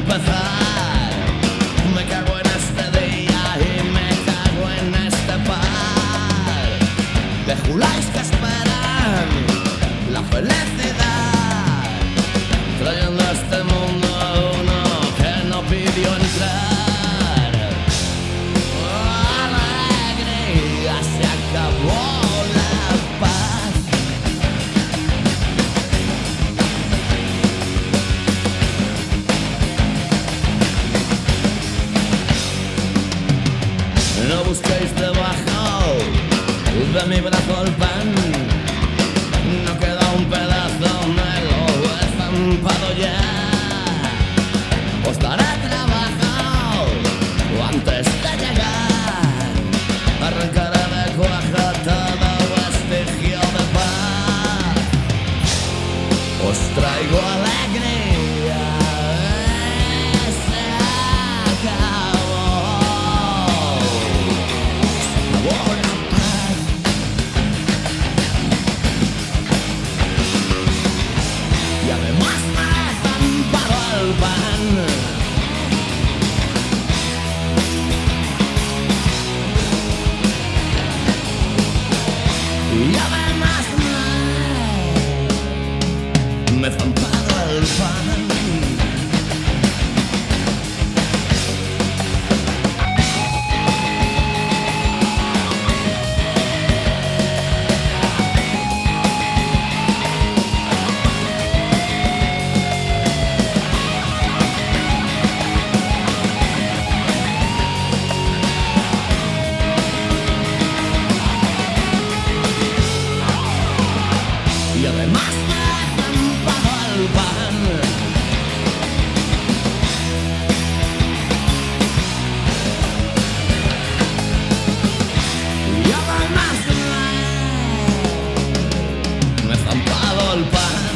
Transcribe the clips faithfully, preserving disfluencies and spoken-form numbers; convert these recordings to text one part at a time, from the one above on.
empezar. Me cago en este día y me cago en este par de juláis que esperan la felicidad, trayendo a este mundo a uno que no pidió entrar. Oh, alegría, se acabó la paz. No busquéis debajo de mi brazo el pan, no queda un pedazo, me lo he zampado ya. Os daré trabajo antes de llegar, arrancaré de cuajo todo vestigio de paz. Os traigo alegría, se acabó. Y además me he zampado el pan. Y además me, me he zampado el pan. Y además me he zampado el pan. Y además me, me he zampado el pan.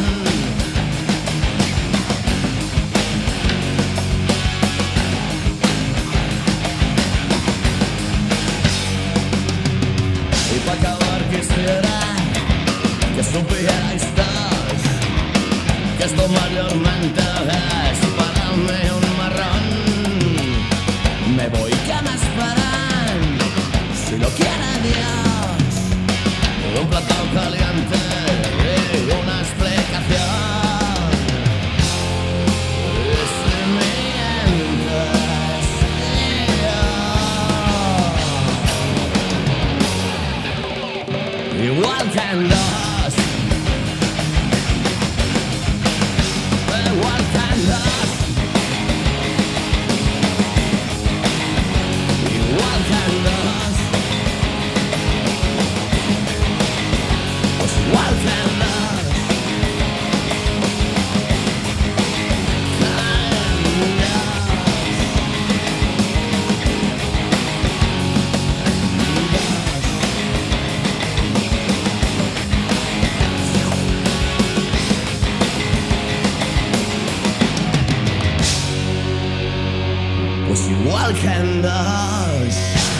Y para acabar quisiera que supierais todos que esto mayormente es para mí un marrón. Me voy que me esperan, si lo quiere Dios, un plato caliente y una explicación. Y si mientras yo, igual que en los igual que en los igual que en los pues igual que en los pues igual que en dos.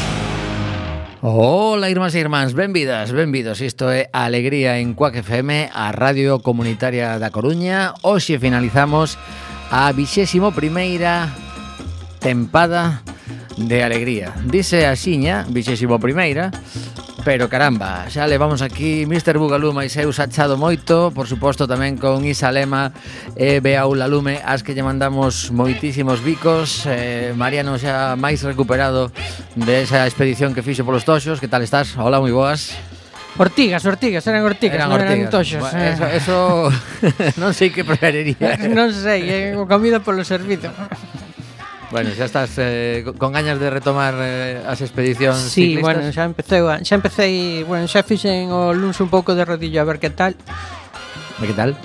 Ola, irmás e irmáns, benvidas, benvidos. Isto é Alegría en Cuac F M, a Radio Comunitaria da Coruña. Hoxe finalizamos a vixésimo primeira tempada de Alegría. Dice axiña, vixésimo primeira, pero caramba, xa levamos aquí mister Bugalú mais eu sachado moito, por suposto tamén con Isa Lema e Beaula Lume, as que lle mandamos moitísimos bicos. eh, Mariano xa máis recuperado de esa expedición que fixo polos Toxos. Que tal estás? Hola, moi boas. Ortigas, ortigas, eran ortigas, Eran non ortigas. eran toxos. Bueno, eh. eso, eso non sei que preferiría. Non sei, eh, comida polo servizo. Bueno, xa estás eh, con gañas de retomar eh, as expedicións Sí, ciclistas. bueno, xa empecé, xa empecé, bueno, xa fixen o luns un pouco de rodillo a ver que tal. E que tal?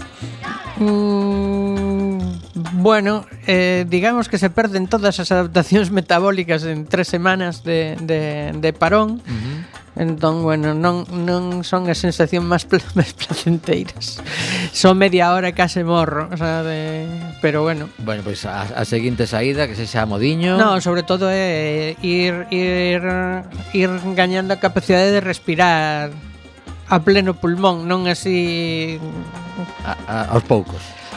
Mm, bueno, eh, digamos que se perden todas as adaptacións metabólicas en tres semanas de, de, de parón. Uh-huh. Entón, bueno, non, non son as sensacións máis, pl- máis placenteiras. Son media hora e case morro, o sea, de... pero bueno. Bueno, pois pues a, a seguinte saída, que se xa modiño. No, sobre todo é ir, ir, ir gañando a capacidade de respirar a pleno pulmón, non así... A, a, aos poucos.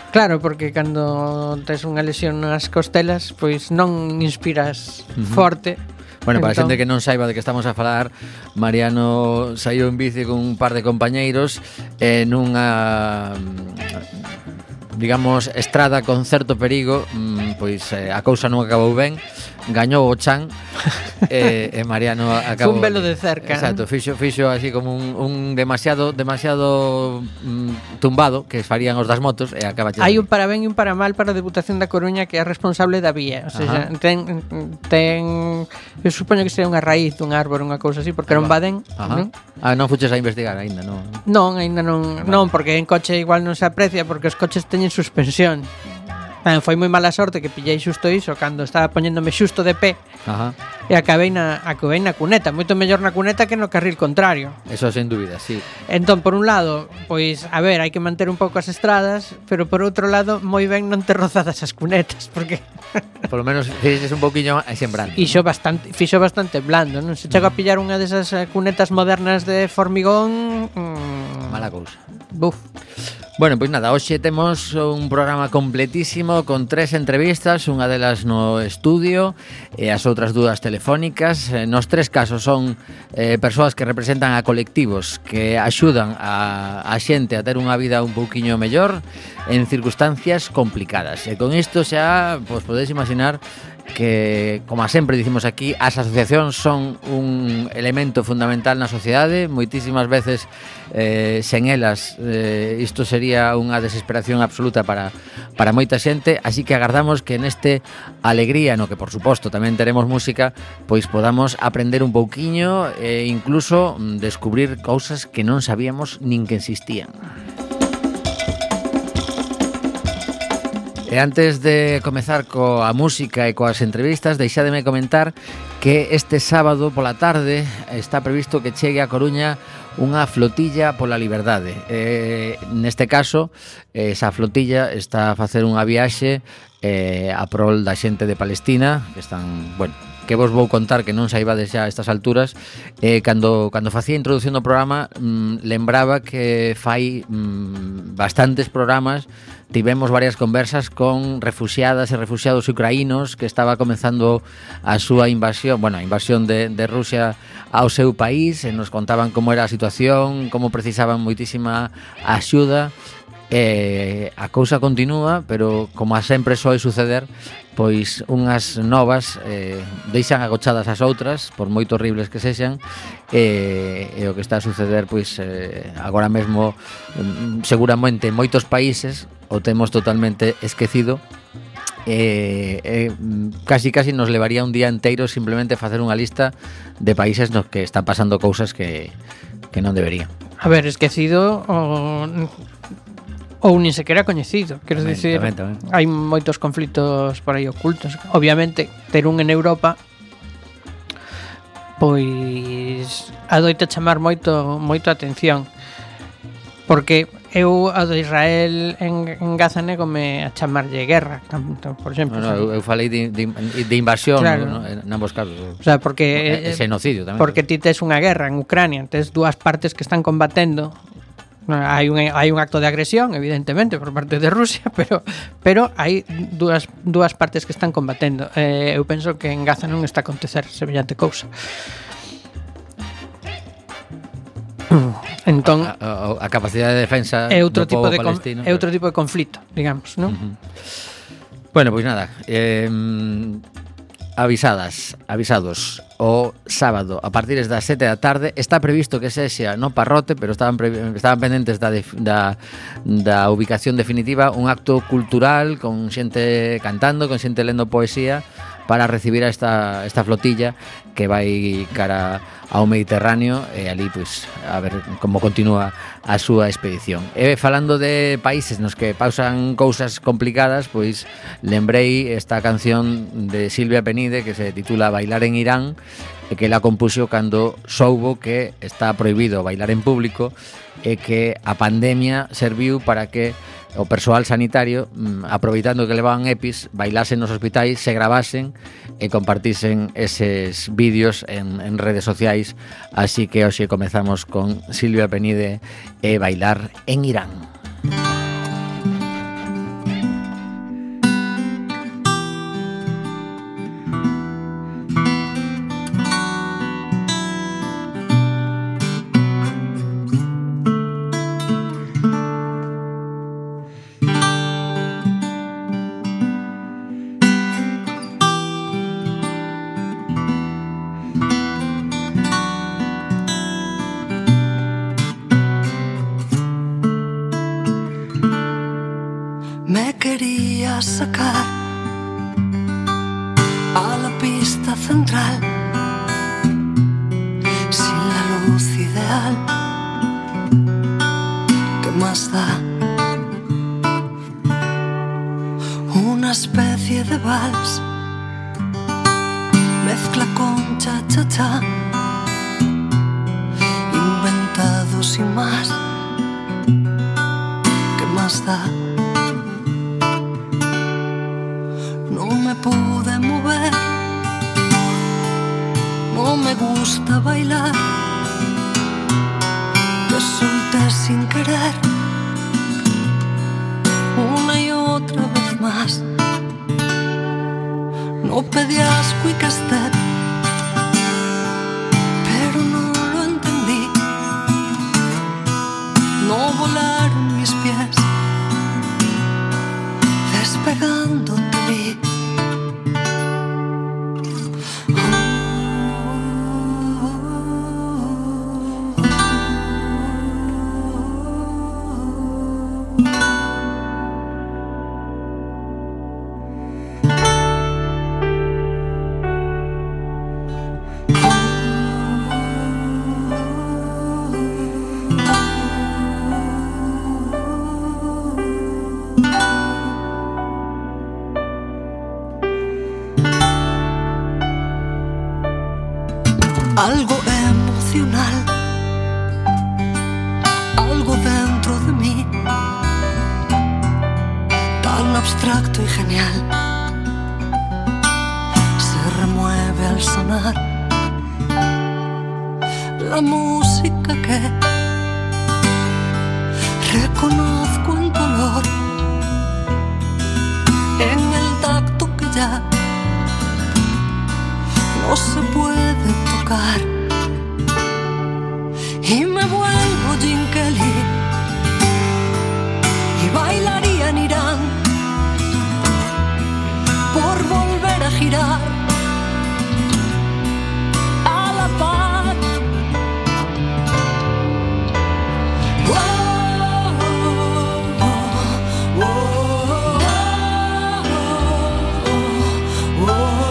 Claro, porque cando tes unha lesión nas costelas, pois non inspiras Ujú. forte. Bueno, para a Entón- xente que non saiba de que estamos a falar, Mariano saiu en bici con un par de compañeiros en unha digamos estrada con certo perigo, mm, pois eh, a cousa non acabou ben, gañou o chan e, e Mariano acabou. Fun velo de cerca, Exacto, fixo fixo así como un, un demasiado demasiado mm, tumbado que farían os das motos e acaba chendo. Hai un para ben e un para mal para a Deputación da Coruña que é responsable da vía. O sea, Ajá. ten, ten eu supoño que sería unha raíz dun árbore, unha cousa así, porque era un badén, Ajá. non? Ah, non fuches a investigar aínda, non. Non, aínda non, non, porque en coche igual non se aprecia porque os coches teñen suspensión. Ben, foi moi mala sorte que pillei xusto iso cando estaba poñéndome xusto de pé Ajá. e acabei na, acabei na cuneta, moito mellor na cuneta que no carril contrario. Eso sin dúbida, sí. Entón, por un lado, pois, a ver, hai que manter un pouco as estradas, pero por outro lado, moi ben non ter rozadas as cunetas, porque Por lo menos fixes un poquinho aí sembrando. fixo bastante, fixo bastante blando, non? Se chego a pillar unha desas eh, cunetas modernas de formigón, mm, Mala cousa. buf. Bueno, pois nada, hoxe temos un programa completísimo con tres entrevistas, unha delas no estudio e as outras dúas telefónicas. Eh, Nos tres casos son eh, persoas que representan a colectivos que axudan a, a xente a ter unha vida un pouquiño mellor en circunstancias complicadas. E con isto xa, pois podedes imaginar que, como sempre dicimos aquí, as asociacións son un elemento fundamental na sociedade. Moitísimas veces eh, sen elas eh, isto sería unha desesperación absoluta para, para moita xente, así que agardamos que neste alegría, no que por suposto tamén teremos música, pois podamos aprender un pouquiño e incluso mm, descubrir cousas que non sabíamos nin que existían. E antes de comezar coa música e coas entrevistas, deixádeme comentar que este sábado pola tarde está previsto que chegue a Coruña unha flotilla pola liberdade. Eh, neste caso, esa flotilla está a facer unha viaxe eh, a prol da xente de Palestina, que están, bueno, que vos vou contar que non saibades xa a estas alturas. eh, cando, cando facía a introducción do programa, mm, lembraba que fai mm, bastantes programas tivemos varias conversas con refuxiadas e refuxiados ucraínos que estaba comenzando a súa invasión, bueno, a invasión de, de Rusia ao seu país, e nos contaban como era a situación, como precisaban moitísima axuda. E a cousa continúa, pero como a sempre soe suceder, pois unhas novas eh, deixan agochadas as outras, por moito horribles que sexan, e, e o que está a suceder, pois eh, agora mesmo mm, seguramente en moitos países o temos totalmente esquecido. E, e casi casi nos levaría un día enteiro simplemente facer unha lista de países nos que están pasando cousas que, que non deberían. A ver, esquecido o ou nin sequera coñecido, quero Tamén, dicir, tamén, tamén. hai moitos conflitos por aí ocultos. Obviamente, ter un en Europa pois adoita chamar moito moito a atención, porque eu a de Israel en, en Gaza negome a chamarlle guerra, por exemplo. No, no, eu, eu falei de, de, de invasión, Claro. no, en ambos casos. O sea, porque E xenocidio tamén. porque ti tes unha guerra en Ucrania, tes dúas partes que están combatendo. Hai un, hai un acto de agresión, evidentemente, por parte de Rusia, pero pero hai dúas, dúas partes que están combatendo. Eh, eu penso que en Gaza non está a acontecer semellante cousa. Entón, a, a, a capacidade de defensa é outro do tipo pobo de con, palestino. é outro tipo de conflito, digamos, non? Uh-huh. Bueno, pois nada, eh, avisadas, avisados, o sábado a partir das sete da tarde está previsto que sexa no Parrote, pero estaban pre- estaban pendentes da, def- da da ubicación definitiva, un acto cultural con xente cantando, con xente lendo poesía para recibir a esta esta flotilla que vai cara ao Mediterráneo, e ali pois a ver como continúa a súa expedición. E falando de países nos que pausan cousas complicadas, pois lembrei esta canción de Silvia Penide que se titula Bailar en Irán, e que la compuxo cando soubo que está prohibido bailar en público e que a pandemia serviu para que o persoal sanitario, mm, aproveitando que levaban EPIs, bailasen nos hospitais, se gravasen e compartisen eses vídeos en, en redes sociais. Así que hoxe comezamos con Silvia Penide e Bailar en Irán. quería sacar a la pista central sin la luz ideal. ¿Qué más da? Una especie de vals, mezcla con cha-cha-cha, inventado sin más. ¿Qué más da? No me pude mover, no me gusta bailar, te solté sin querer, una y otra vez más. No pedías quick step, pero no lo entendí. No volaron mis pies, despegando te vi. Algo emocional, algo dentro de mí, tan abstracto y genial, se remueve al sonar la música que reconozco en tu olor, en el tacto que ya no se puede tocar, y me vuelvo Jim Kelly y bailaría en Irán por volver a girar a la paz. Oh, oh, oh, oh, oh, oh.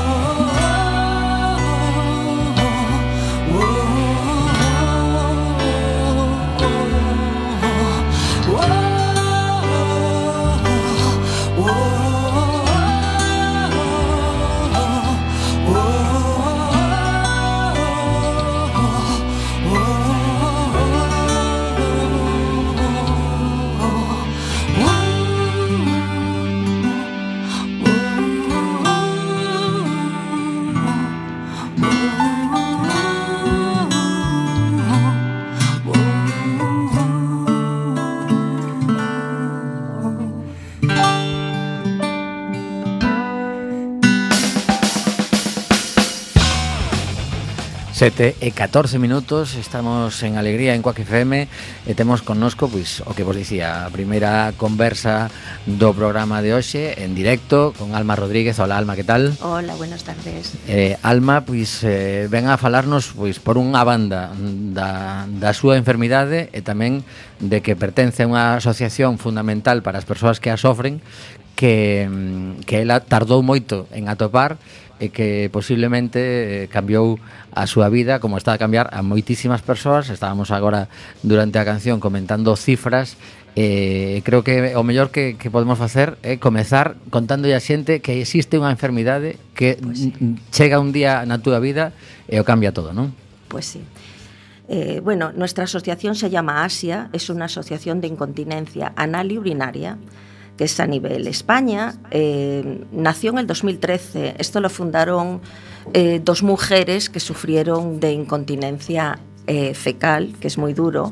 Sete e catorce minutos, estamos en Alegría en Quack F M e temos connosco, pois, o que vos dicía, a primeira conversa do programa de hoxe en directo con Alma Rodríguez. Hola, Alma, que tal? Hola, buenas tardes. Eh, Alma, pois, eh, ven a falarnos, pois, por unha banda da, da súa enfermidade e tamén de que pertence a unha asociación fundamental para as persoas que a sofren, que, que ela tardou moito en atopar e que posiblemente cambiou a súa vida, como está a cambiar a moitísimas persoas. Estábamos agora durante a canción comentando cifras, e creo que o mellor que, que podemos facer é comezar contándolle a xente que existe unha enfermidade que pues sí. chega un día na túa vida e o cambia todo, non? Pues sí. Eh, bueno, nuestra asociación se llama ASIA, es una asociación de incontinencia anal y urinaria, que es a nivel España. Eh, nació en el dos mil trece. Esto lo fundaron eh, dos mujeres que sufrieron de incontinencia eh, fecal, que es muy duro.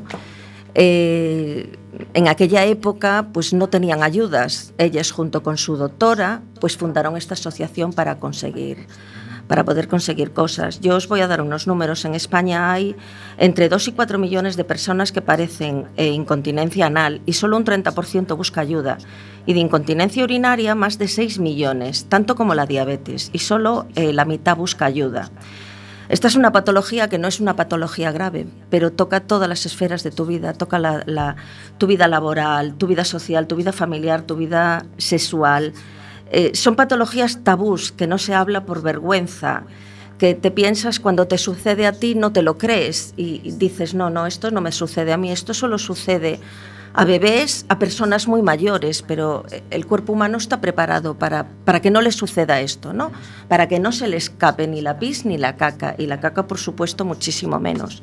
Eh, en aquella época pues no tenían ayudas. Ellas, junto con su doctora, pues fundaron esta asociación para conseguir para poder conseguir cosas. Yo os voy a dar unos números. En España hay entre dos y cuatro millones de personas que padecen eh, incontinencia anal y solo un treinta por ciento busca ayuda. Y de incontinencia urinaria más de seis millones, tanto como la diabetes, y solo eh, la mitad busca ayuda. Esta es una patología que no es una patología grave, pero toca todas las esferas de tu vida, toca la, la, tu vida laboral, tu vida social, tu vida familiar, tu vida sexual. Eh, son patologías tabús que no se habla por vergüenza, que te piensas cuando te sucede a ti no te lo crees y, y dices no, no, esto no me sucede a mí, esto solo sucede a bebés, a personas muy mayores, pero el cuerpo humano está preparado para, para que no le suceda esto, ¿no? Para que no se le escape ni la pis ni la caca, y la caca, por supuesto, muchísimo menos.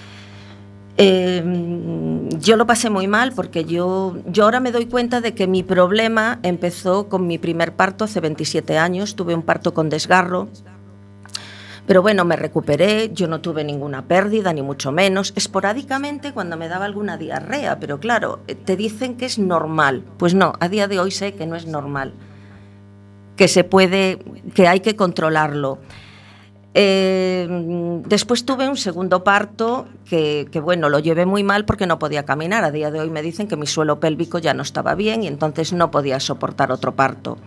Eh, yo lo pasé muy mal porque yo, yo ahora me doy cuenta de que mi problema empezó con mi primer parto hace veintisiete años, tuve un parto con desgarro. Pero bueno, me recuperé, yo no tuve ninguna pérdida, ni mucho menos. Esporádicamente cuando me daba alguna diarrea, pero claro, te dicen que es normal. Pues no, a día de hoy sé que no es normal, que se puede, que hay que controlarlo. Eh, después tuve un segundo parto que, que, bueno, lo llevé muy mal porque no podía caminar. A día de hoy me dicen que mi suelo pélvico ya no estaba bien y entonces no podía soportar otro parto.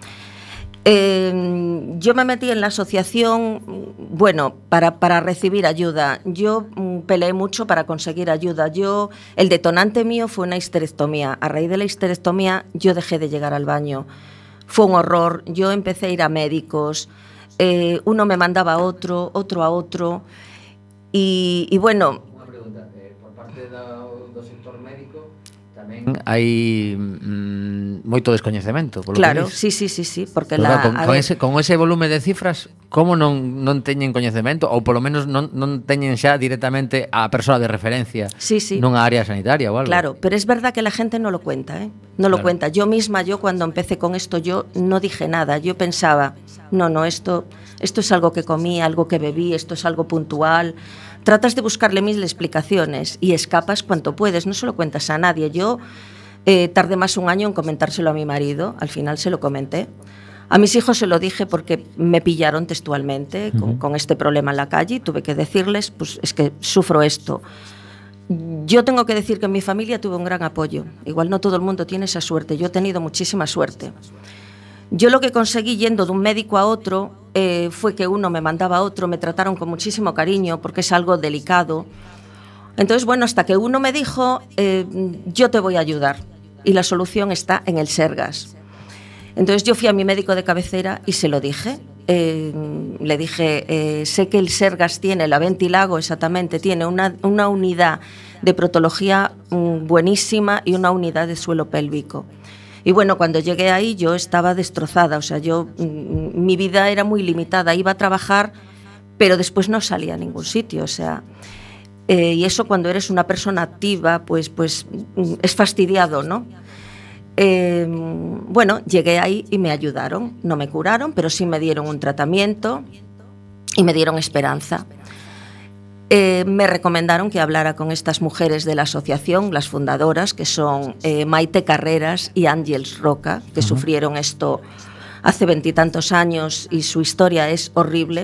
Eh, yo me metí en la asociación, bueno, para, para recibir ayuda. Yo mm, peleé mucho para conseguir ayuda. Yo, el detonante mío fue una histerectomía. A raíz de la histerectomía yo dejé de llegar al baño. Fue un horror. Yo empecé a ir a médicos. Eh, uno me mandaba a otro, otro a otro. Y, y bueno... Unha pregunta, eh, por parte do, do sector médico tamén hai mm, moito descoñecemento, polo claro, que sí, sí, sí, sí, porque pues la, claro, con, a con, ver, ese, con ese volume de cifras, como non, non teñen coñecemento ou polo menos non, non teñen xa directamente a persoa de referencia sí, sí. nunha área sanitaria ou algo? Claro, pero es verdad que la gente no lo cuenta, ¿eh? No lo Claro. cuenta. Yo misma, yo cuando empecé con esto, yo no dije nada. Yo pensaba, no, no, esto, esto es algo que comí, algo que bebí, esto es algo puntual. Tratas de buscarle mil explicaciones y escapas cuanto puedes, no se lo cuentas a nadie. Yo eh, tardé más un año en comentárselo a mi marido, al final se lo comenté. A mis hijos se lo dije porque me pillaron textualmente con, Uh-huh. con este problema en la calle y tuve que decirles, pues es que sufro esto. Yo tengo que decir que en mi familia tuve un gran apoyo. Igual no todo el mundo tiene esa suerte, yo he tenido muchísima suerte. Yo lo que conseguí yendo de un médico a otro eh, fue que uno me mandaba a otro, me trataron con muchísimo cariño porque es algo delicado. Entonces, bueno, hasta que uno me dijo, eh, yo te voy a ayudar y la solución está en el Sergas. Entonces yo fui a mi médico de cabecera y se lo dije. Eh, le dije, eh, sé que el Sergas tiene, la Ventilago exactamente, tiene una, una unidad de proctología um, buenísima y una unidad de suelo pélvico. Y bueno, cuando llegué ahí yo estaba destrozada, o sea, yo, mm, mi vida era muy limitada, iba a trabajar, pero después no salía a ningún sitio, o sea, eh, y eso cuando eres una persona activa, pues, pues mm, es fastidiado, ¿no? Eh, bueno, llegué ahí y me ayudaron, no me curaron, pero sí me dieron un tratamiento y me dieron esperanza. Eh, me recomendaron que hablara con estas mujeres de la asociación, las fundadoras, que son eh, Maite Carreras y Ángeles Roca, que uh-huh. sufrieron esto hace veintitantos años y su historia es horrible.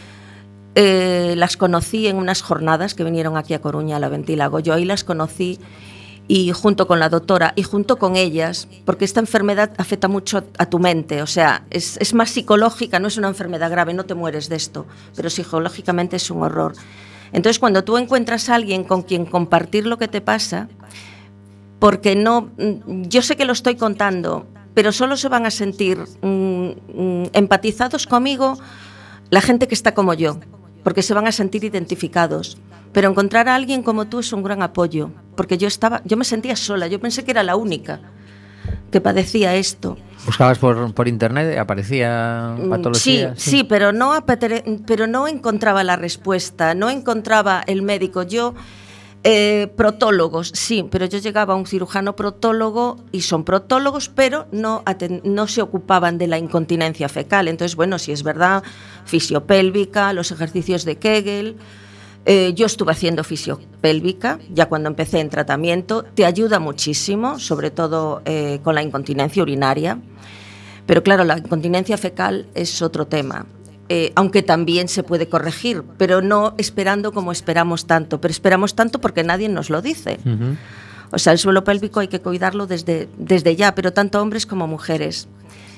Eh, las conocí en unas jornadas que vinieron aquí a Coruña, a la Ventilago. Yo ahí las conocí y junto con la doctora y junto con ellas, porque esta enfermedad afecta mucho a tu mente, o sea, es, es más psicológica, no es una enfermedad grave, no te mueres de esto, pero psicológicamente es un horror. Entonces, cuando tú encuentras a alguien con quien compartir lo que te pasa, porque no, yo sé que lo estoy contando, pero solo se van a sentir mm, mm, empatizados conmigo la gente que está como yo, porque se van a sentir identificados. Pero encontrar a alguien como tú es un gran apoyo, porque yo estaba, yo me sentía sola, yo pensé que era la única que padecía esto. ¿Buscabas por, por internet? ¿Aparecía patología? Sí, sí, sí, pero no, pero no encontraba la respuesta, no encontraba el médico. Yo, eh, protólogos, sí, pero yo llegaba a un cirujano protólogo y son protólogos, pero no, no se ocupaban de la incontinencia fecal. Entonces, bueno, si es verdad, fisiopélvica, los ejercicios de Kegel. Eh, yo estuve haciendo fisiopélvica, ya cuando empecé en tratamiento, te ayuda muchísimo, sobre todo eh, con la incontinencia urinaria, pero claro, la incontinencia fecal es otro tema, eh, aunque también se puede corregir, pero no esperando como esperamos tanto, pero esperamos tanto porque nadie nos lo dice. Uh-huh. O sea, el suelo pélvico hay que cuidarlo desde, desde ya, pero tanto hombres como mujeres.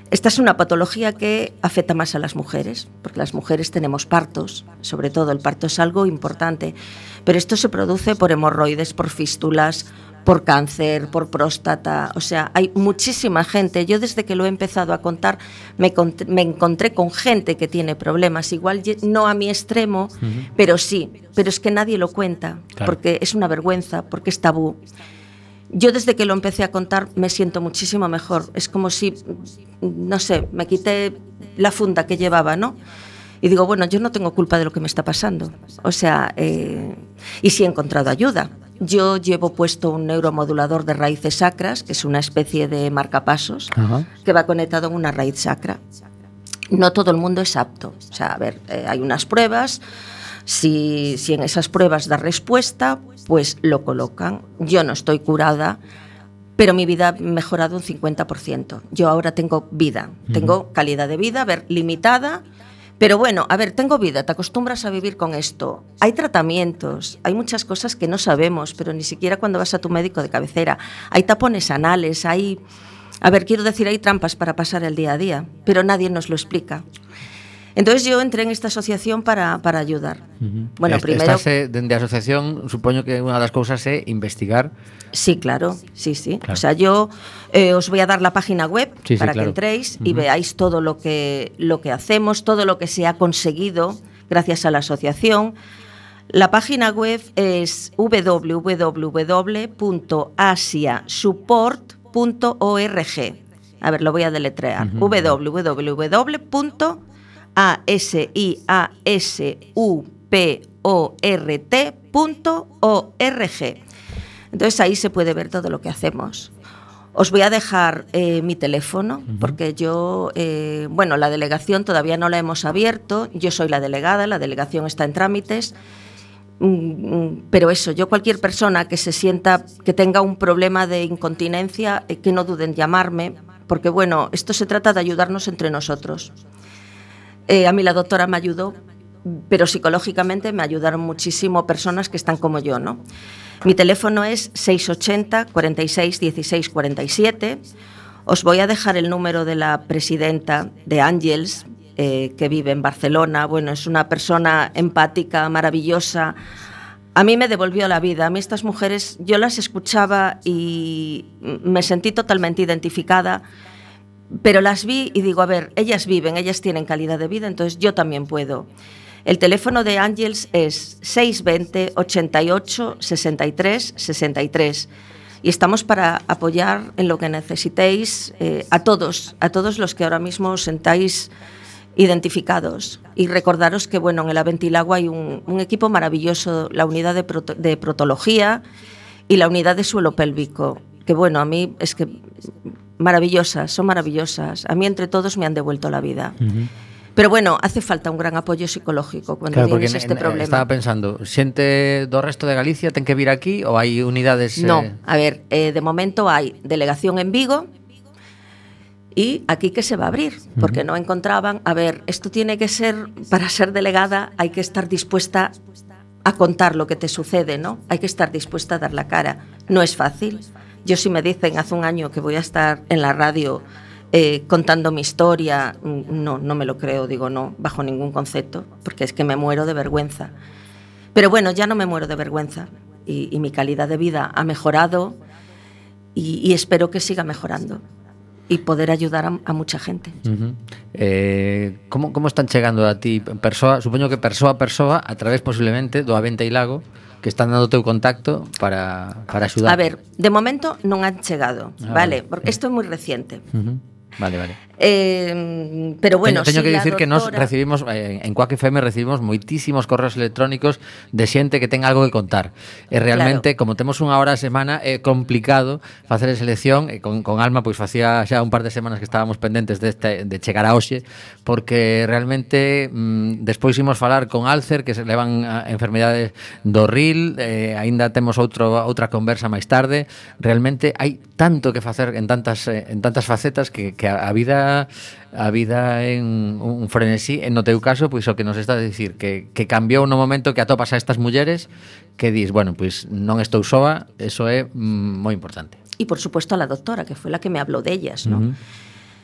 Esta es una patología que afecta más a las mujeres, porque las mujeres tenemos partos, sobre todo el parto es algo importante, pero esto se produce por hemorroides, por fístulas, por cáncer, por próstata, o sea, hay muchísima gente. Yo desde que lo he empezado a contar me, me encontré con gente que tiene problemas, igual no a mi extremo, uh-huh. pero sí, pero es que nadie lo cuenta, claro. porque es una vergüenza, porque es tabú. Yo desde que lo empecé a contar me siento muchísimo mejor, es como si, no sé, me quité la funda que llevaba, ¿no? Y digo, bueno, yo no tengo culpa de lo que me está pasando, o sea, eh, y sí he encontrado ayuda. Yo llevo puesto un neuromodulador de raíces sacras, que es una especie de marcapasos, uh-huh. que va conectado en una raíz sacra. No todo el mundo es apto. O sea, a ver, eh, hay unas pruebas, si, si en esas pruebas da respuesta, pues lo colocan. Yo no estoy curada, pero mi vida ha mejorado un cincuenta por ciento. Yo ahora tengo vida, uh-huh. tengo calidad de vida, a ver, limitada. Pero bueno, a ver, tengo vida, te acostumbras a vivir con esto. Hay tratamientos, hay muchas cosas que no sabemos, pero ni siquiera cuando vas a tu médico de cabecera. Hay tapones anales, hay... A ver, quiero decir, hay trampas para pasar el día a día, pero nadie nos lo explica. Entonces yo entré en esta asociación para, para ayudar. Uh-huh. Bueno, Est- primero... Estás eh, dende a asociación, supoño que unha das cousas é investigar. Sí, claro, sí, sí. Claro. O sea, yo eh, os voy a dar la página web sí, para sí, claro. que entréis uh-huh. y veáis todo lo que, lo que hacemos, todo lo que se ha conseguido gracias a la asociación. La página web es doble u doble u doble u punto asia support punto org. A ver, lo voy a deletrear. Uh-huh. doble u doble u doble u punto asiasupport punto org. Entonces ahí se puede ver todo lo que hacemos. Os voy a dejar eh, mi teléfono, uh-huh. porque yo, eh, bueno, la delegación todavía no la hemos abierto, yo soy la delegada, la delegación está en trámites, mm, pero eso, yo cualquier persona que se sienta, que tenga un problema de incontinencia, eh, que no duden en llamarme, porque bueno, esto se trata de ayudarnos entre nosotros. Eh, a mí la doctora me ayudó, pero psicológicamente me ayudaron muchísimo personas que están como yo, ¿no? Mi teléfono es seis ochenta, cuarenta y seis, dieciséis, cuarenta y siete. Os voy a dejar el número de la presidenta de Ángels, eh, que vive en Barcelona. Bueno, es una persona empática, maravillosa. A mí me devolvió la vida. A mí estas mujeres, yo las escuchaba y me sentí totalmente identificada. Pero las vi y digo, a ver, ellas viven, ellas tienen calidad de vida, entonces yo también puedo. El teléfono de Ángels es seis veinte, ochenta y ocho, sesenta y tres, sesenta y tres. Y estamos para apoyar en lo que necesitéis eh, a todos, a todos los que ahora mismo os sentáis identificados. Y recordaros que, bueno, en el Aventilagua hay un, un equipo maravilloso, la unidad de, proto, de protología y la unidad de suelo pélvico, que bueno, a mí es que... maravillosas, son maravillosas. A mí entre todos me han devuelto la vida. Uh-huh. Pero bueno, hace falta un gran apoyo psicológico cuando claro, tienes este en, problema. Estaba pensando, xente do resto de Galicia ten que vir aquí ou hai unidades? No, eh... a ver, eh, de momento hai delegación en Vigo y aquí que se va a abrir, porque uh-huh. no encontraban, a ver, esto tiene que ser, para ser delegada hay que estar dispuesta a contar lo que te sucede, ¿no? Hay que estar dispuesta a dar la cara. No es fácil. Yo si me dicen hace un año que voy a estar en la radio eh, contando mi historia, no, no me lo creo, digo no, bajo ningún concepto, porque es que me muero de vergüenza. Pero bueno, ya no me muero de vergüenza y, y mi calidad de vida ha mejorado y, y espero que siga mejorando y poder ayudar a, a mucha gente. Uh-huh. Eh, como, como están chegando a ti persoa, supoño que persoa a persoa a través posiblemente do Aventeirago, que están dando teu contacto para, para axudar? A ver, de momento non han chegado, ah, vale, porque isto é moi reciente. Uh-huh. Vale, vale. Eh, pero bueno, teño, teño si que dicir doctora... que nos recibimos eh, en Quack F M recibimos moitísimos correos electrónicos de xente que ten algo que contar. E realmente, claro, como temos unha hora a semana, é complicado facer a selección, e con, con Alma pois facía xa un par de semanas que estábamos pendentes deste, de chegar a hoxe, porque realmente mmm, despois imos falar con Alcer, que se levan a enfermedades do ril, eh, aínda temos outro, outra conversa máis tarde. Realmente hai tanto que facer en tantas, eh, en tantas facetas que, que a, a vida a vida en un frenesí. En no teu caso, pois o que nos está a dicir que, que cambiou no momento que atopas a estas mulleres que dis, bueno, pois non estou soa, eso é mm, moi importante. Y por supuesto a la doctora, que fue la que me habló de ellas, ¿no? Uh-huh.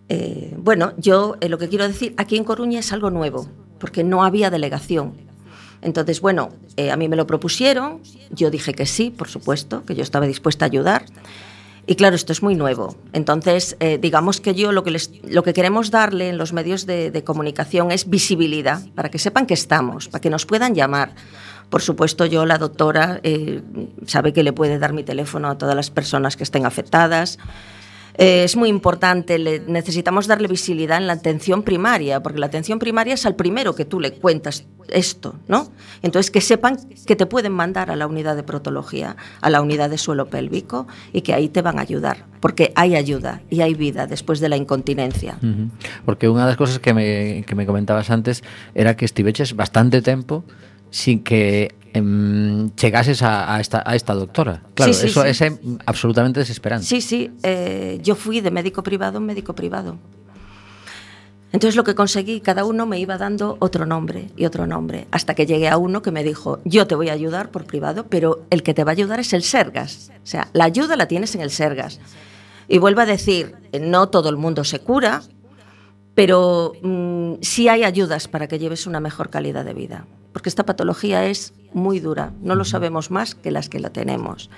Eh, bueno, yo eh, lo que quiero decir, aquí en Coruña es algo nuevo, porque no había delegación. Entonces, bueno, eh, a mí me lo propusieron, yo dije que sí, por supuesto, que yo estaba dispuesta a ayudar. Y claro, esto es muy nuevo. Entonces, eh, digamos que yo lo que, les, lo que queremos darle en los medios de, de comunicación es visibilidad, para que sepan que estamos, para que nos puedan llamar. Por supuesto, yo, la doctora, eh, sabe que le puede dar mi teléfono a todas las personas que estén afectadas. Eh, es muy importante, le, necesitamos darle visibilidad en la atención primaria, porque la atención primaria es al primero que tú le cuentas esto, ¿no? Entonces, que sepan que te pueden mandar a la unidad de proctología, a la unidad de suelo pélvico, y que ahí te van a ayudar, porque hay ayuda y hay vida después de la incontinencia. Uh-huh. Porque unha das cosas que me, que me comentabas antes era que estiveches bastante tempo sin que em, chegases a, a, esta, a esta doctora. Claro, sí, sí, eso sí. es em, absolutamente desesperante. Sí, sí, eh, yo fui de médico privado en médico privado. Entonces lo que conseguí, cada uno me iba dando otro nombre y otro nombre, hasta que llegué a uno que me dijo, yo te voy a ayudar por privado, pero el que te va a ayudar es el Sergas. O sea, la ayuda la tienes en el Sergas. Y vuelvo a decir, no todo el mundo se cura, pero mmm, sí hay ayudas para que lleves una mejor calidad de vida. Porque esta patología es muy dura, no lo sabemos más que las que la tenemos.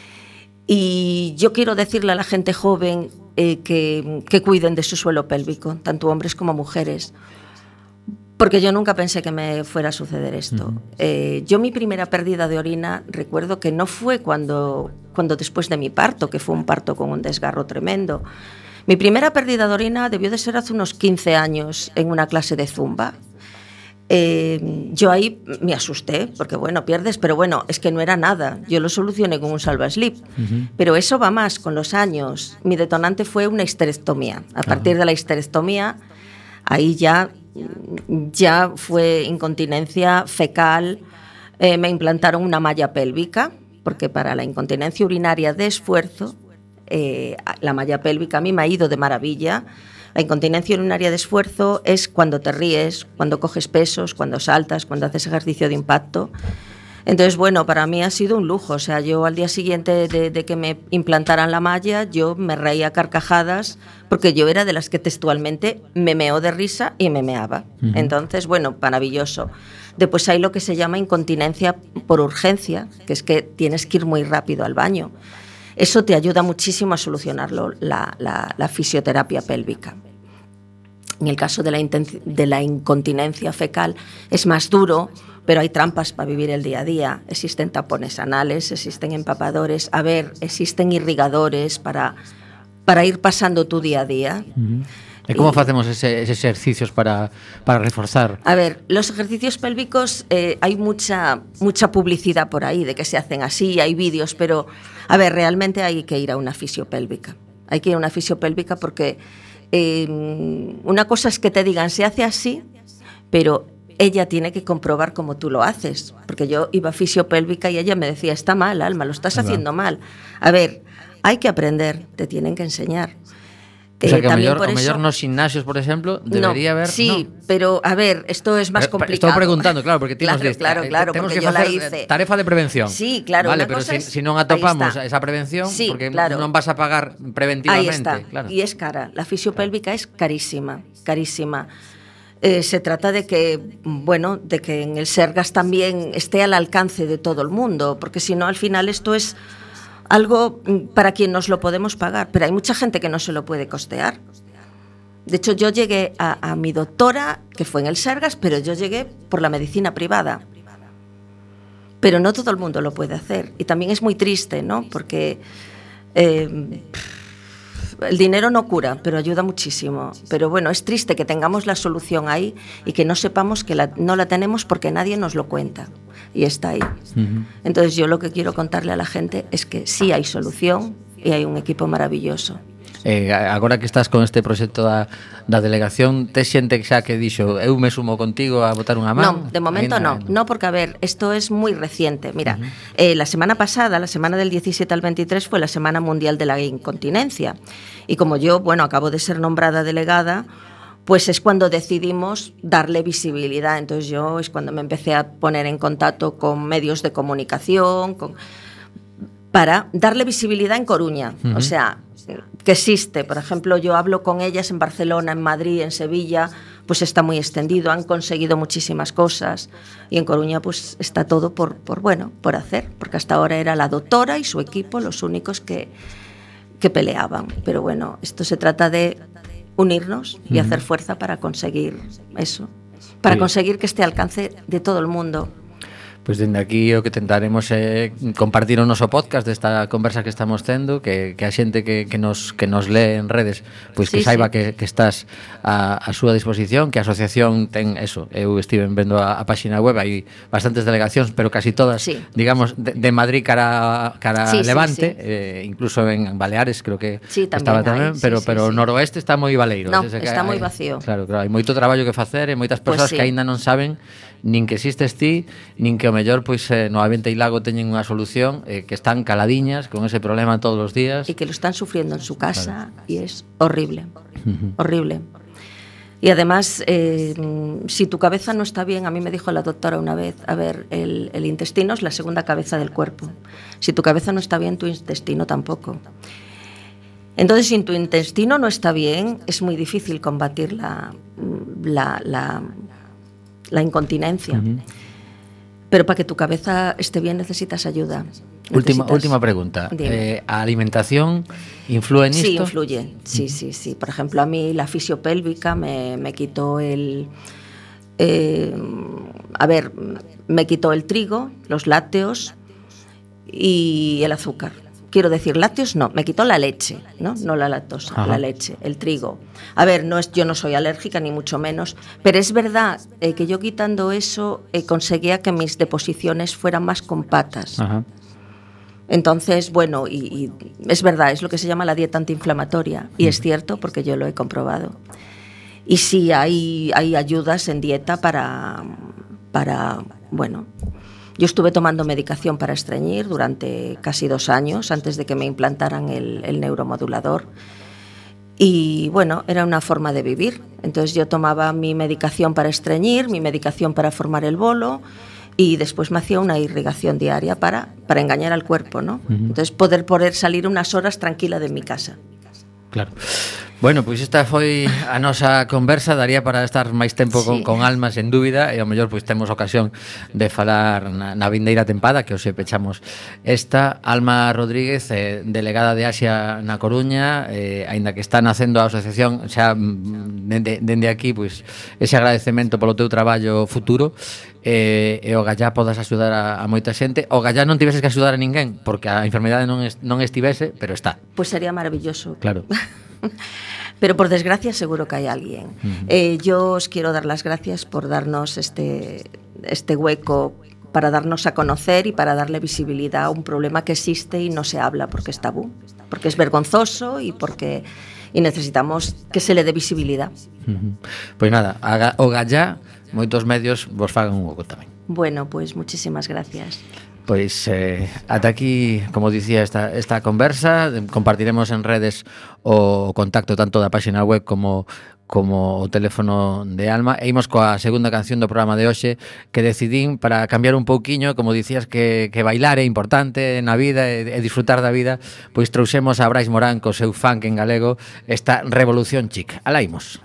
Y yo quiero decirle a la gente joven eh, que, que cuiden de su suelo pélvico, tanto hombres como mujeres, porque yo nunca pensé que me fuera a suceder esto. Uh-huh. Eh, yo mi primera pérdida de orina, recuerdo que no fue cuando, cuando después de mi parto, que fue un parto con un desgarro tremendo. Mi primera pérdida de orina debió de ser hace unos quince años en una clase de zumba. Eh, yo ahí me asusté, porque bueno, pierdes, pero bueno, es que no era nada. Yo lo solucioné con un salva-slip. Uh-huh. Pero eso va más con los años. Mi detonante fue una histerectomía. A partir uh-huh. de la histerectomía, ahí ya, ya fue incontinencia fecal. Eh, me implantaron una malla pélvica, porque para la incontinencia urinaria de esfuerzo, eh, la malla pélvica a mí me ha ido de maravilla. La incontinencia urinaria de esfuerzo es cuando te ríes, cuando coges pesos, cuando saltas, cuando haces ejercicio de impacto. Entonces, bueno, para mí ha sido un lujo. O sea, yo al día siguiente de, de que me implantaran la malla, yo me reía a carcajadas, porque yo era de las que textualmente me meó de risa y me meaba. Uh-huh. Entonces, bueno, maravilloso. Después hay lo que se llama incontinencia por urgencia, que es que tienes que ir muy rápido al baño. Eso te ayuda muchísimo a solucionarlo, la, la, la fisioterapia pélvica. En el caso de la, de la incontinencia fecal es más duro, pero hay trampas para vivir el día a día. Existen tapones anales, existen empapadores, a ver, existen irrigadores para, para ir pasando tu día a día. Uh-huh. E como facemos ese, esos exercicios para, para reforzar? A ver, los ejercicios pélvicos, eh, hay mucha, mucha publicidad por ahí de que se hacen así, hay vídeos, pero, a ver, realmente hay que ir a una fisiopélvica. Hay que ir a una fisiopélvica porque eh, una cosa es que te digan, se hace así, pero ella tiene que comprobar cómo tú lo haces. Porque yo iba a fisiopélvica y ella me decía, está mal, Alma, lo estás haciendo mal. A ver, hay que aprender, te tienen que enseñar. O sea, que eh, o mellor, por o eso, mellor nos gimnasios, por exemplo, debería no, haber... Sí, no. pero, a ver, esto es más complicado. Estou preguntando, claro, porque ti claro, nos dices, claro, claro, temos porque que yo la facer hice. Tarefa de prevención. Sí, claro. Vale, una pero cosa si, es, si non atopamos esa prevención, sí, porque claro. non vas a pagar preventivamente. Ahí está, claro. Y es cara. La fisiopélvica es carísima, carísima. Eh, se trata de que, bueno, de que en el Sergas también esté al alcance de todo el mundo, porque si no, al final esto es algo para quien nos lo podemos pagar, pero hay mucha gente que no se lo puede costear. De hecho, yo llegué a, a mi doctora, que fue en el Sergas, pero yo llegué por la medicina privada. Pero no todo el mundo lo puede hacer. Y también es muy triste, ¿no? Porque eh, el dinero no cura, pero ayuda muchísimo. Pero bueno, es triste que tengamos la solución ahí y que no sepamos que la, no la tenemos porque nadie nos lo cuenta. Y está ahí. Uh-huh. Entonces, yo lo que quiero contarle a la gente es que sí hay solución y hay un equipo maravilloso. Eh, agora que estás con este proxecto da, da delegación, tes xente que xa que dixo eu me sumo contigo a botar unha man? No, de momento no, no, porque a ver, esto es muy reciente. Mira, uh-huh. eh, la semana pasada, la semana del diecisiete al veintitrés fue la Semana Mundial de la Incontinencia y como yo, bueno, acabo de ser nombrada delegada, pues es cuando decidimos darle visibilidad. Entonces yo es cuando me empecé a poner en contacto con medios de comunicación, con... para darle visibilidad en Coruña. Uh-huh. O sea, que existe. Por ejemplo, yo hablo con ellas en Barcelona, en Madrid, en Sevilla, pues está muy extendido, han conseguido muchísimas cosas, y en Coruña pues está todo por, por bueno, por hacer, porque hasta ahora era la doctora y su equipo los únicos que, que peleaban. Pero bueno, esto se trata de unirnos y uh-huh. hacer fuerza para conseguir eso, para sí. conseguir que esté al alcance de todo el mundo. Pois dende aquí o que tentaremos é eh, compartir o noso podcast desta conversa que estamos tendo, que, que a xente que, que, nos, que nos lee en redes pois sí, que saiba sí. que, que estás a, a súa disposición, que a asociación ten eso. Eu estive vendo a, a páxina web, hai bastantes delegacións, pero casi todas, sí. digamos, de, de Madrid cara, cara sí, Levante, sí, sí. Eh, incluso en Baleares creo que sí, tamén estaba tamén, hay, pero, sí, pero sí, o noroeste está moi baleiro. No, que está moi hai, vacío. Claro, claro, hai moito traballo que facer e moitas persoas pues sí. que aínda non saben nin que existes ti, nin que o mellor pois eh, no Avente e Lago teñen unha solución, eh, que están caladiñas con ese problema todos os días e que lo están sufriendo en su casa y es horrible, uh-huh. horrible. Y además, eh, si tu cabeza no está bien, a mí me dijo la doctora una vez, a ver, el, el intestino es la segunda cabeza del cuerpo. Si tu cabeza no está bien, tu intestino tampoco. Entonces, si tu intestino no está bien, es muy difícil combatir la, la, la la incontinencia. Uh-huh. Pero para que tu cabeza esté bien necesitas ayuda. Última, necesitas... última pregunta. Eh, ¿A alimentación influye en esto? Sí, influye. Sí, uh-huh. sí, sí. Por ejemplo, a mí la fisiopélvica me, me quitó el... Eh, a ver, me quitó el trigo, los lácteos y el azúcar. Quiero decir, lácteos no, me quitó la leche, no, no la lactosa, Ajá. la leche, el trigo. A ver, no es, yo no soy alérgica ni mucho menos, pero es verdad eh, que yo quitando eso eh, conseguía que mis deposiciones fueran más compactas. Ajá. Entonces, bueno, y, y es verdad, es lo que se llama la dieta antiinflamatoria, y mm. es cierto porque yo lo he comprobado. Y sí, hay, hay ayudas en dieta para, para bueno... Yo estuve tomando medicación para estreñir durante casi dos años antes de que me implantaran el, el neuromodulador. Y bueno, era una forma de vivir. Entonces yo tomaba mi medicación para estreñir, mi medicación para formar el bolo y después me hacía una irrigación diaria para, para engañar al cuerpo, ¿no? Uh-huh. Entonces poder, poder salir unas horas tranquila de mi casa. Claro. Bueno, pois esta foi a nosa conversa, daría para estar máis tempo con, sí. con Alma, sen dúbida, e ao mellor pois temos ocasión de falar na, na vindeira tempada, que hoxe pechamos esta. Alma Rodríguez, eh, delegada de Asia na Coruña, eh, aínda que está nacendo a asociación, xa dende, dende aquí, pois ese agradecemento polo teu traballo futuro, e, e o gallá podas axudar a, a moita xente. O gallá non tiveses que axudar a ninguén, porque a enfermidade non, es, non estivese, pero está. Pois sería maravilloso. Claro. Pero por desgracia seguro que hay alguien. Uh-huh. Eh, yo os quiero dar las gracias por darnos este, este hueco para darnos a conocer y para darle visibilidad a un problema que existe y no se habla porque es tabú, porque es vergonzoso y porque y necesitamos que se le dé visibilidad. Uh-huh. Pois nada, a, o gallá, moitos medios vos fagan un hueco tamén. Bueno, pues muchísimas gracias. Pois eh, ata aquí, como dicía, esta, esta conversa. Compartiremos en redes o contacto tanto da páxina web como como o teléfono de Alma. E imos coa segunda canción do programa de hoxe, que decidín para cambiar un pouquiño, como dicías que, que bailar é importante na vida e, e disfrutar da vida, pois trouxemos a Brais Morán co seu funk en galego, esta Revolución Chic. Alá imos.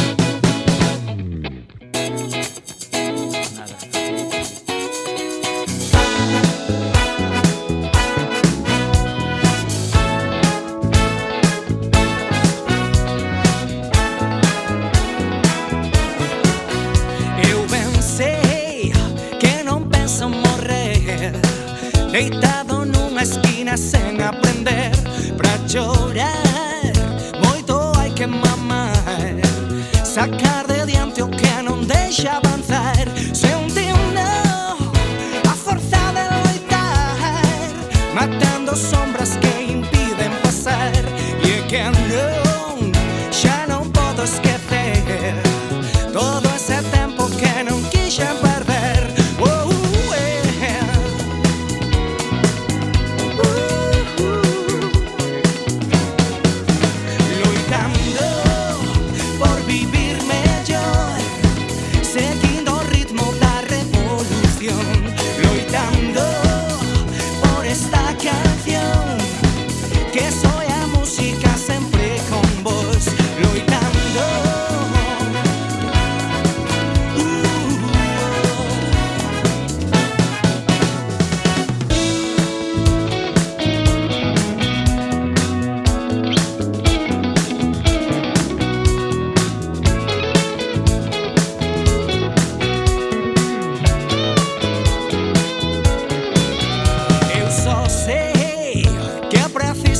Deitado nunha esquina sen aprender pra chorar, moito hai que mamar, sacar de diante o que non deixa avanzar. Senti un no, a forza de loitar, matando sombras que impiden pasar. E é que non, xa non podo esquecer todo ese tempo que non quixen perder. Loitando por esta canción.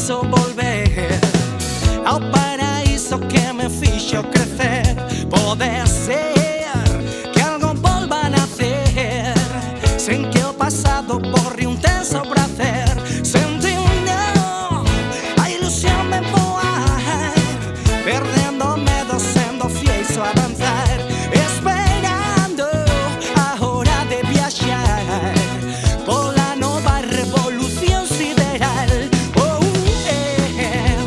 preciso volver ao paraíso que me fixo crecer. Pode ser que algo volva a nacer sen que o pasado borre un tenso prazer. Sentindo a ilusión de voar, perdendo medo, sendo fiéis a avanzar, esperando a hora de viaxar pola nova revolución sideral. Oh, eh.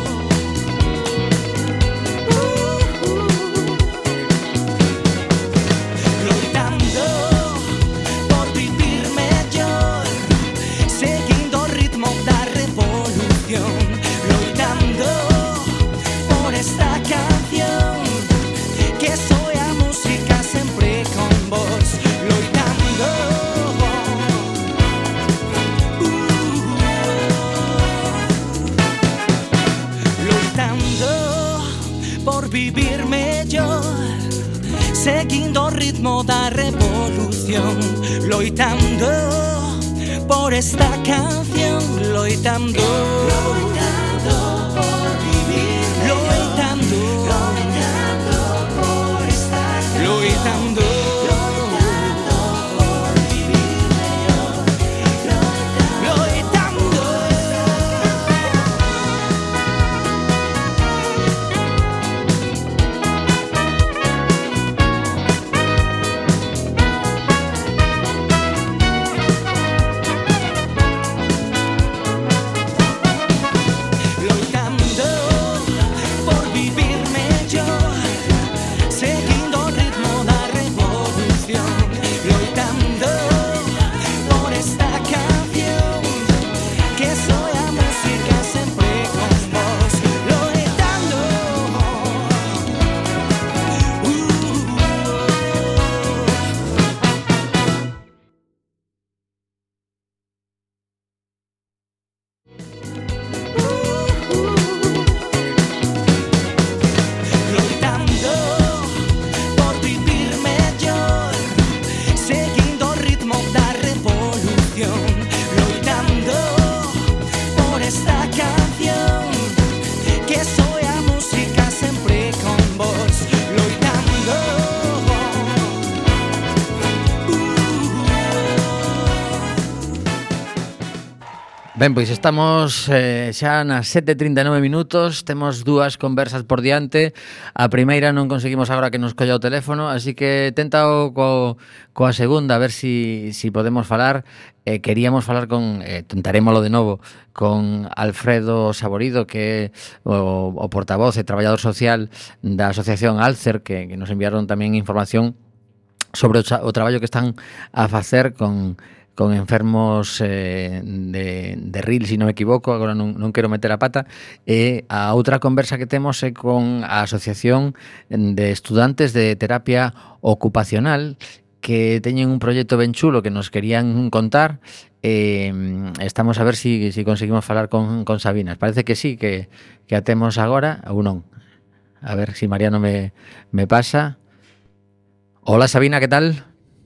uh, uh. Loitando por vivir mellor, seguindo o ritmo da revolución. Loitando por esta canción, que soy a música sempre con vos. Loitando uh, Loitando por vivir mellor, seguindo o ritmo da revolución. Loitando por esta canción. Loitando Loitando por vivir Loitando Loitando por esta canción. Loitando Loitando por vivir mellor. Loitando Loitando por vivir mellor, seguindo o ritmo da revolución. Loitando por esta canción, que soy a música sempre con vos. Loitando Loitando por vivir mellor, seguindo o ritmo da revolución. Loitando por esta canción, que soy a música sempre con vos. Loitando Ben, pois estamos eh, xa nas sete e trinta e nove minutos. Temos dúas conversas por diante. A primeira non conseguimos agora que nos colla o teléfono, así que tenta o co, coa segunda a ver si, si podemos falar. Eh, queríamos falar con, eh, tentarémolo de novo, con Alfredo Saborido, que é o, o portavoz e traballador social da Asociación Alcer, que, que nos enviaron tamén información sobre o, cha, o traballo que están a facer con con enfermos eh, de, de R I L, se si non me equivoco, agora non, non quero meter a pata. E a outra conversa que temos é con a Asociación de Estudantes de Terapia Ocupacional, que teñen un proxecto ben chulo que nos querían contar. Eh, estamos a ver si, si conseguimos falar con, con Sabina. Parece que sí, que, que a temos agora, ou non. A ver si Mariano me, me pasa. Hola Sabina, que tal?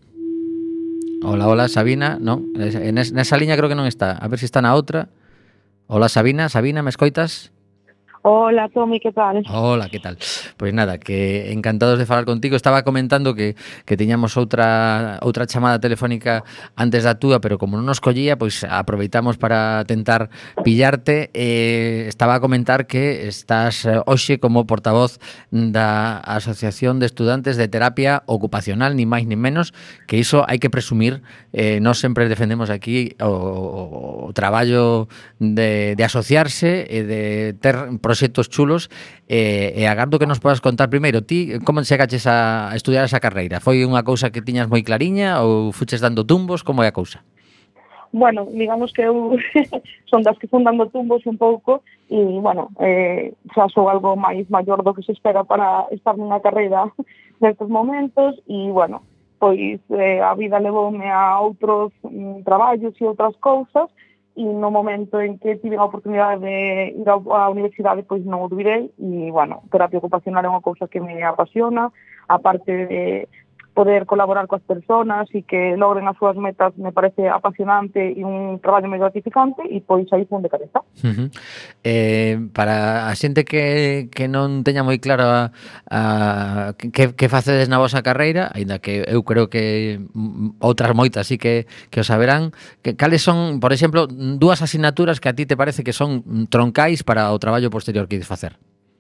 Hola, hola, Sabina. Non, en esa liña creo que non está. A ver se si está na outra. Hola, Sabina. Sabina, me escoitas? Hola, Tommy, ¿qué tal? Hola, ¿qué tal? Pois nada, que encantados de falar contigo. Estaba comentando que, que tiñamos outra outra chamada telefónica antes da túa, pero como non nos collía, pois aproveitamos para tentar pillarte. Eh, estaba a comentar que estás hoxe como portavoz da Asociación de Estudantes de Terapia Ocupacional, ni máis ni menos, que iso hai que presumir. Eh, nós sempre defendemos aquí o, o, o traballo de, de asociarse e de ter proxectos chulos, e, e agardo que nos podas contar primeiro ti como chegaches a estudiar esa carreira. Foi unha cousa que tiñas moi clariña ou fuches dando tumbos? Como é a cousa? Bueno, digamos que eu son das que fun dando tumbos un pouco e, bueno, eh, xa sou algo máis maior do que se espera para estar nunha carreira nestes momentos e, bueno, pois eh, a vida levoume a outros mm, traballos e outras cousas e no momento en que tive a oportunidade de ir á universidade, pois non o duvidei e, bueno, terapia ocupacional é unha cousa que me apasiona, aparte de poder colaborar coas persoas e que logren as súas metas me parece apasionante e un traballo moi gratificante e pois aí fun de cabeza. Uh-huh. Eh, para a xente que, que non teña moi claro a, a, que, que facedes na vosa carreira, aínda que eu creo que outras moitas sí que, que o saberán, que cales son, por exemplo, dúas asignaturas que a ti te parece que son troncais para o traballo posterior que ides facer?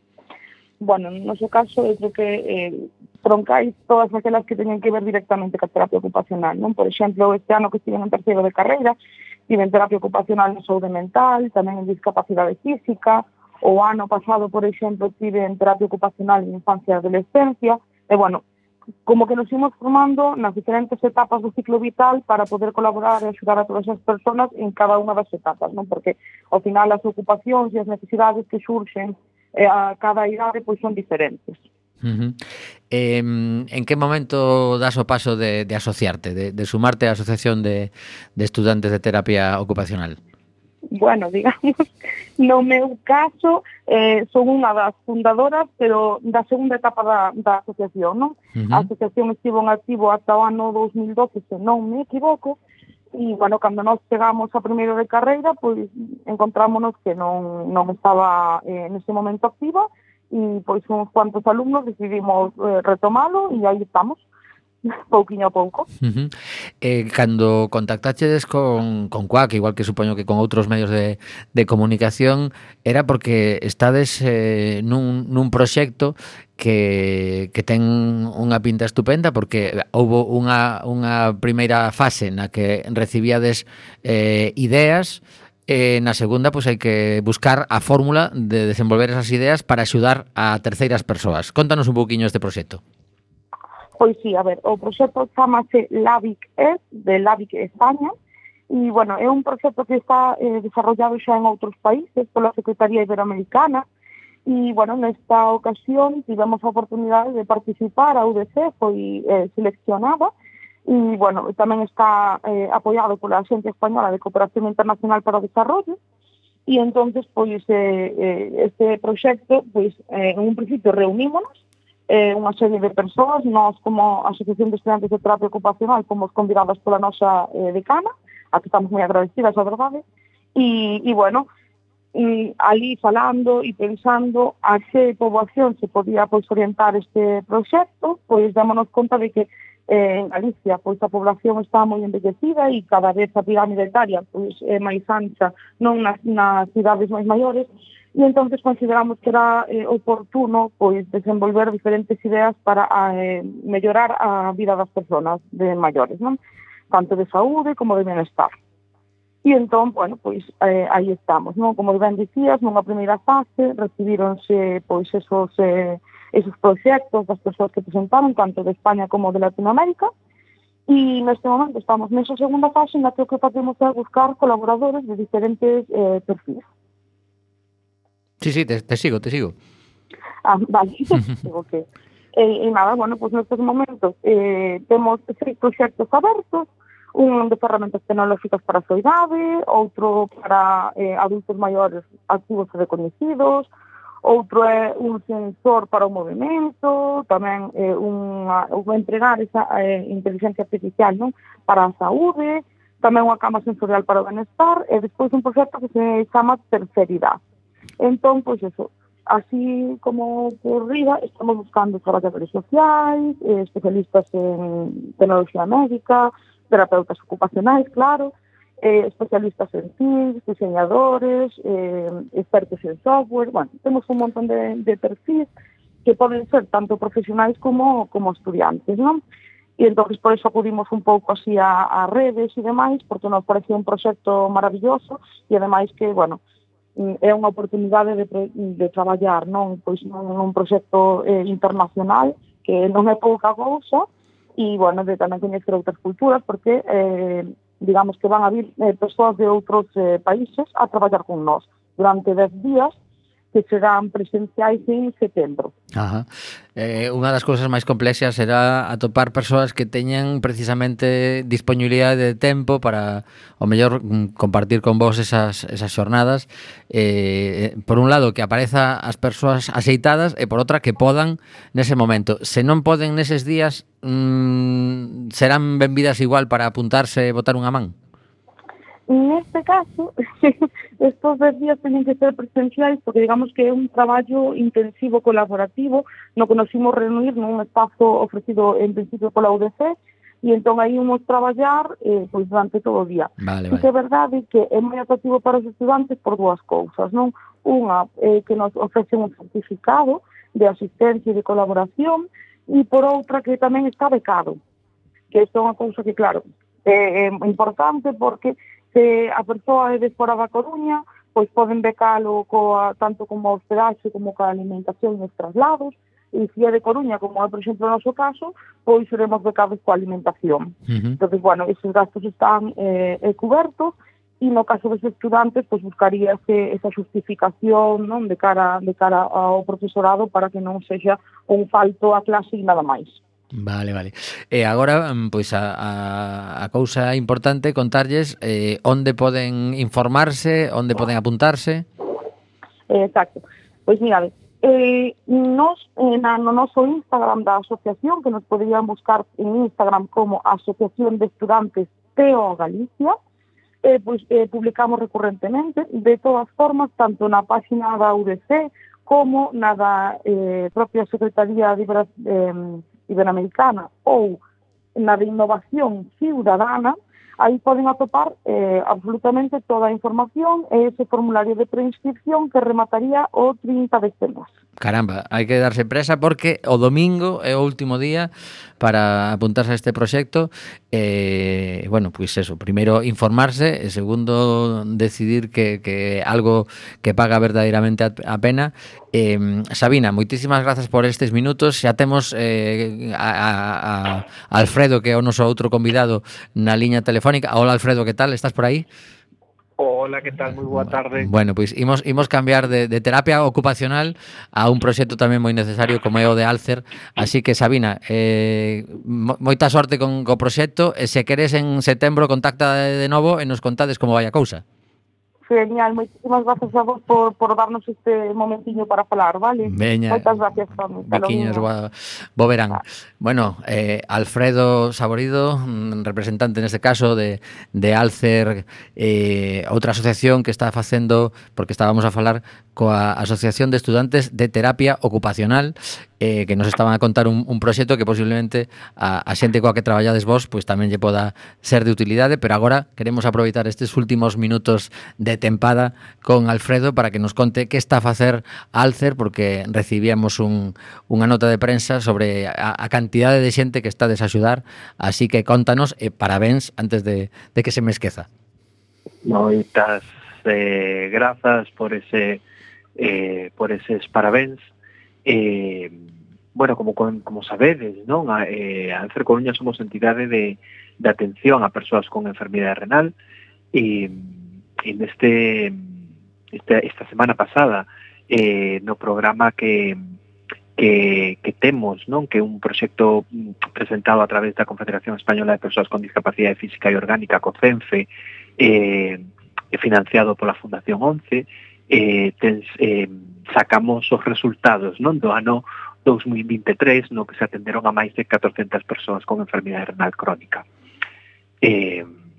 Bueno, no seu caso, eu creo que eh, troncais todas aquelas que teñen que ver directamente ca terapia ocupacional, non? Por exemplo, este ano que estive en terceiro de carreira, estive en terapia ocupacional na saúde mental, tamén en discapacidade física, o ano pasado, por exemplo, estive en terapia ocupacional en infancia e adolescencia, e, bueno, como que nos imos formando nas diferentes etapas do ciclo vital para poder colaborar e axudar a todas as persoas en cada unha das etapas, non? Porque, ao final, as ocupacións e as necesidades que surxen eh, a cada idade pois son diferentes. Uh-huh. Eh, en que momento das o paso de, de asociarte, de, de sumarte á Asociación de, de Estudantes de Terapia Ocupacional? Bueno, digamos, no meu caso, eh, son unha das fundadoras, pero da segunda etapa da, da asociación, non? Uh-huh. A asociación estivo en activo ata o ano dos mil doce, se non me equivoco, e, bueno, cando nós chegamos a primeiro de carreira, pois encontrámonos que non, non estaba eh, nese momento activa, e pois uns cuantos alumnos decidimos eh, retomalo, e aí estamos, pouquiño a pouco. Uh-huh. Eh, cando contactachedes con, con Cuac, igual que supoño que con outros medios de, de comunicación, era porque estades eh, nun, nun proxecto que, que ten unha pinta estupenda, porque houbo unha, unha primeira fase na que recibíades eh, ideas, e na segunda pois hai que buscar a fórmula de desenvolver esas ideas para axudar a terceiras persoas. Contanos un pouquiño este proxecto. Pois sí, a ver, o proxecto chamase LAVIC-E, de LAVIC España, e, bueno, é un proxecto que está eh, desarrollado xa en outros países pola Secretaría Iberoamericana, e, bueno, nesta ocasión tivemos a oportunidade de participar, a U D C foi eh, seleccionada, e, bueno, tamén está eh, apoiado pola Axencia Española de Cooperación Internacional para o Desarrollo, e, entonces, pois, eh, eh, este proxecto, pois, eh, en un principio reunímonos, eh, unha serie de persoas, nós como Asociación de Estudantes de Terapia Ocupacional fomos convidadas pola nosa eh, decana, a que estamos moi agradecidas, a verdade, e, e bueno, e ali falando e pensando a que poboación se podía pois orientar este proxecto, pois démonos conta de que eh, en Galicia pois a población está moi envellecida e cada vez a pirámide etaria pois é máis ancha, non nas, nas cidades máis maiores, e entonces consideramos que era eh, oportuno pois desenvolver diferentes ideas para eh, mellorar a vida das persoas de maiores, non? Tanto de saúde como de bienestar. E entón, bueno, pois eh, aí estamos, non? Como ben dicías, nunha primeira fase recibíronse pois esos eh, esos proxectos das persoas que presentaron, tanto de España como de Latinoamérica, e neste momento estamos nesa segunda fase na que o que facemos é buscar colaboradores de diferentes eh, perfis. Sí, sí, te, te sigo, te sigo. Ah, vale, digo que... E, e nada, bueno, pois nestes momentos eh, temos seis proxectos abertos, un de ferramentas tecnológicas para a súa idade, outro para eh, adultos maiores activos e recoñecidos, outro é un sensor para o movimento, tamén eh, unha, unha entregar esa eh, inteligencia artificial, non? Para a saúde, tamén unha cama sensorial para o benestar, e despois un proxecto que se chama terceridade. Entón, pois eso, así como por riba, estamos buscando traballadores sociais, eh, especialistas en tecnoloxía médica, terapeutas ocupacionais, claro, eh, especialistas en T I C, diseñadores, eh, expertos en software, bueno, temos un montón de, de perfis que poden ser tanto profesionais como, como estudiantes, non? E entón, por eso acudimos un pouco así a, a redes e demais, porque nos parece un proxecto maravilloso e ademais que, bueno, é unha oportunidade de, de traballar non pois nun, nun proxecto eh, internacional que non é pouca cousa e, bueno, de tamén coñecer outras culturas porque, eh, digamos que van a vir eh, persoas de outros eh, países a traballar con nós durante dez días que serán presenciais en setembro. Ajá. Eh, unha das cousas máis complexas será atopar persoas que teñan precisamente disponibilidade de tempo para o mellor mm, compartir con vos esas, esas xornadas, eh, por un lado que apareza as persoas axeitadas e por outra que podan nese momento. Se non poden neses días, mm, serán benvidas igual para apuntarse e botar unha man? Neste caso, estos dez días teñen que ser presenciais porque digamos que é un traballo intensivo colaborativo no que nos imos reunir nun espazo ofrecido en principio pola U D C e entón aí imos traballar eh, pois durante todo o día. Vale, Sí vale. que é verdade que é moi atractivo para os estudantes por dúas cousas, non? Unha, eh, que nos ofrece un certificado de asistencia e de colaboración e por outra que tamén está becado, que isto é unha cousa que claro, é, é importante porque se a persoa é de fora da Coruña, pois poden becalo coa, tanto como a hospedaxe como coa alimentación e os traslados, e se é de Coruña, como é, por exemplo, o noso caso, pois seremos becados coa alimentación. Uh-huh. Entón, bueno, esos gastos están eh, eh, cubertos, e no caso dos estudantes, pois buscaría ese, esa justificación, non, de cara de cara ao profesorado para que non sexa un falto a clase e nada máis. Vale, vale. E agora, pois a, a, a cousa importante contarlles eh, onde poden informarse, onde poden apuntarse. Eh, exacto. Pois mira, eh, nos, eh, na, no noso Instagram da asociación, que nos poderían buscar en Instagram como Asociación de Estudantes T O Galicia, eh, pois eh, publicamos recurrentemente, de todas formas, tanto na página da U D C como na da eh, propia Secretaría de Ibera, eh, Iberoamericana ou na de Innovación Ciudadana, aí poden atopar eh, absolutamente toda a información e ese formulario de preinscripción que remataría o trinta de este mes. Caramba, hai que darse presa porque o domingo é o último día para apuntarse a este proxecto. E, bueno, pois eso, primeiro informarse e segundo decidir que, que algo que paga verdadeiramente a pena. Eh, Sabina, moitísimas grazas por estes minutos. Xa temos eh, a, a, a Alfredo, que é o noso outro convidado na liña telefónica. Hola Alfredo, que tal? Estás por aí? Hola, que tal? Moi boa tarde. Bueno, pois imos, imos cambiar de, de terapia ocupacional a un proxecto tamén moi necesario como é o de Alcer. Así que, Sabina, eh, moita sorte con o proxecto e se queres en setembro contacta de novo e nos contades como vai a cousa. Genial, moitísimas gracias a vos por, por darnos este momentiño para falar, vale? Veña. Moitas gracias, Toni. Biquiños, bo, bo verán. Bueno, eh, Alfredo Saborido, representante neste caso de, de Alcer, eh, outra asociación que está facendo, porque estábamos a falar coa Asociación de Estudantes de Terapia Ocupacional, eh, que nos estaban a contar un, un proxecto que posiblemente a, a xente coa que traballades vos pois tamén lle poda ser de utilidade, pero agora queremos aproveitar estes últimos minutos de tempada con Alfredo para que nos conte que está a facer Alcer, porque recibíamos un, unha nota de prensa sobre a, a cantidade de xente que está a desaxudar, así que contanos e parabéns antes de, de que se me esqueza. Moitas eh, grazas por ese eh, por eses parabéns. Eh, bueno, como como sabedes, non? A, eh, a Alcer Coruña somos entidade de, de atención a persoas con enfermidade renal e, e neste este, esta semana pasada eh, no programa que que, que temos, non? Que é un proxecto presentado a través da Confederación Española de Persoas con Discapacidade Física e Orgánica, COCENFE, eh, financiado pola Fundación once, eh, tens, eh, sacamos os resultados, non, do ano dos mil vinte e tres, no que se atenderon a máis de catorcentas persoas con enfermidade renal crónica. Eh,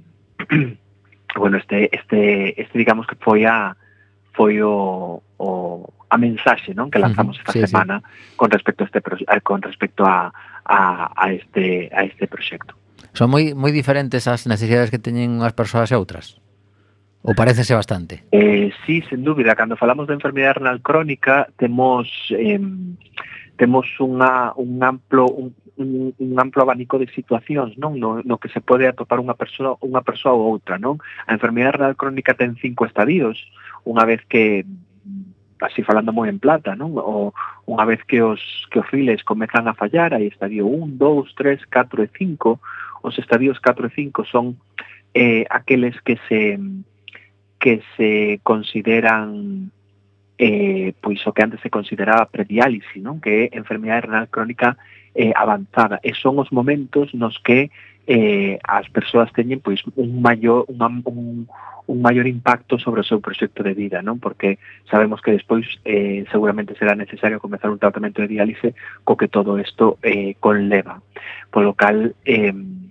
bueno, este, este, este digamos que foi a foi o, o a mensaxe, non, que lanzamos esta sí, semana sí. con respecto a este con respecto a, a, a este a este proxecto. Son moi moi diferentes as necesidades que teñen unhas persoas e outras. Ou parecese bastante? Eh, sí, sen dúbida. Cando falamos de enfermidade renal crónica, temos eh, temos unha, un amplo un, un, un amplo abanico de situacións, non? No, no que se pode atopar unha persoa unha persoa ou outra, non? A enfermidade renal crónica ten cinco estadios, unha vez que así falando moi en plata, non? O unha vez que os que os riles comezan a fallar, hai estadio un, dous, tres, catro e cinco. Os estadios catro e cinco son eh, aqueles que se que se consideran eh, pois o que antes se consideraba prediálise, non? Que é enfermidade renal crónica eh, avanzada, e son os momentos nos que eh, as persoas teñen pois un maior unha, un, un maior impacto sobre o seu proxecto de vida, non? Porque sabemos que despois eh, seguramente será necesario comezar un tratamento de diálise co que todo isto eh, conleva, polo cal eh,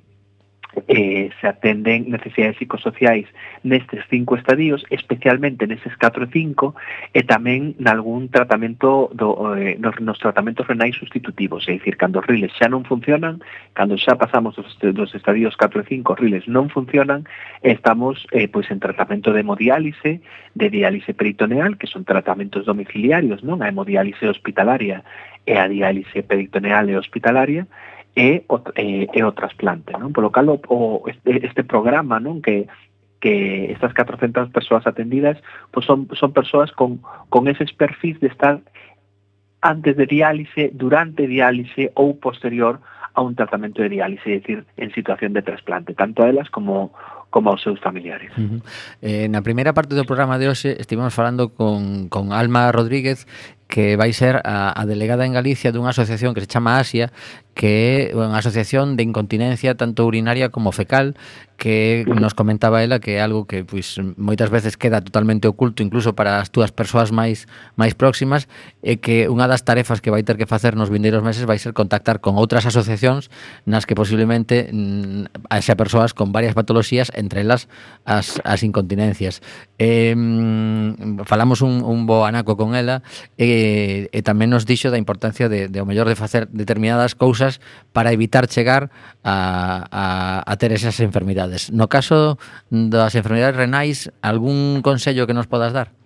Eh, se atenden necesidades psicosociais nestes cinco estadios, especialmente neses catro e cinco, e tamén nalgún tratamento do, eh, nos, nos tratamentos renais sustitutivos, é dicir, cando os riles xa non funcionan, cando xa pasamos dos, dos estadios catro e cinco, os riles non funcionan, estamos eh, pois en tratamento de hemodiálise, de diálise peritoneal, que son tratamentos domiciliarios, non? A hemodiálise hospitalaria e a diálise peritoneal e hospitalaria, e o, e, e o trasplante, non? Polo cal o, o este, este programa, non? Que que estas catrocentas persoas atendidas pois son son persoas con con eses perfis de estar antes de diálise, durante diálise ou posterior a un tratamento de diálise, é dicir, en situación de trasplante, tanto a elas como como aos seus familiares. Uh-huh. Eh, na primeira parte do programa de hoxe estivemos falando con, con Alma Rodríguez, que vai ser a, a delegada en Galicia dunha asociación que se chama Asia, que é unha asociación de incontinencia tanto urinaria como fecal, que nos comentaba ela que é algo que pois moitas veces queda totalmente oculto incluso para as túas persoas máis máis próximas, e que unha das tarefas que vai ter que facer nos vindeiros meses vai ser contactar con outras asociacións nas que posiblemente mm, haxa persoas con varias patoloxías, entre elas as, as incontinencias. Eh, falamos un, un bo anaco con ela, e, e tamén nos dixo da importancia de, de o mellor de facer determinadas cousas para evitar chegar a, a, a ter esas enfermidades. No caso das enfermidades renais, algún consello que nos podas dar?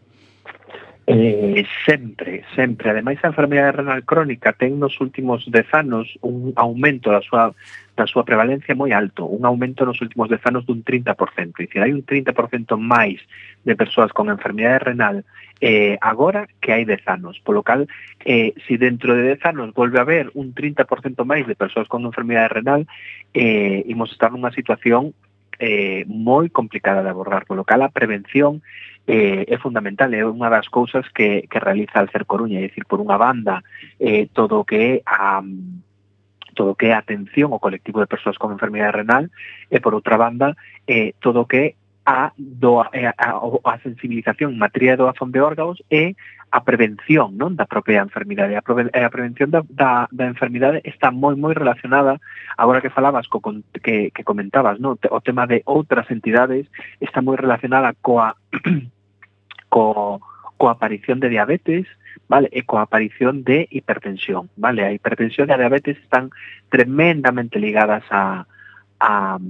Eh, sempre, sempre. Ademais, a enfermidade renal crónica ten nos últimos dez anos un aumento da súa da súa prevalencia moi alto, un aumento nos últimos dez anos dun trinta por cento. É dicir, hai un trinta por cento máis de persoas con enfermidade renal eh, agora que hai dez anos. Polo cal, eh, si dentro de dez anos volve a haber un trinta por cento máis de persoas con enfermidade renal, eh, imos estar nunha situación eh, moi complicada de abordar. Polo cal, a prevención eh, é fundamental, é unha das cousas que, que realiza Alcer Coruña, é dicir, por unha banda, eh, todo o que é a todo o que é atención ao colectivo de persoas con enfermidade renal, e por outra banda, eh, todo o que é a, do, a, a, a sensibilización en materia de doazón de órganos e a prevención, non, da propia enfermidade. A, prove, a prevención da, da, da enfermidade está moi, moi relacionada, agora que falabas, co, que, que comentabas, non, o tema de outras entidades, está moi relacionada coa, co, coa aparición de diabetes, vale, e coa aparición de hipertensión, vale. A hipertensión e a diabetes están tremendamente ligadas a a